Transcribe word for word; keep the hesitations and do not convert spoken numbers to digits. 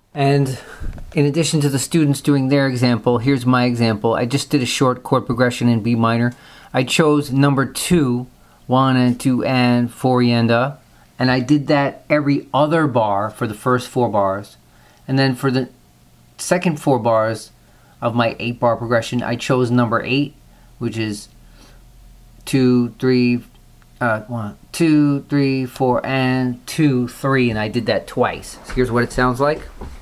And in addition to the students doing their example, here's my example. I just did a short chord progression in B minor. I chose number two, one and two and four and a, and I did that every other bar for the first four bars. And then for the second four bars of my eight bar progression, I chose number eight, which is two, three, uh, one, two, three, four, and two, three, and I did that twice. So here's what it sounds like.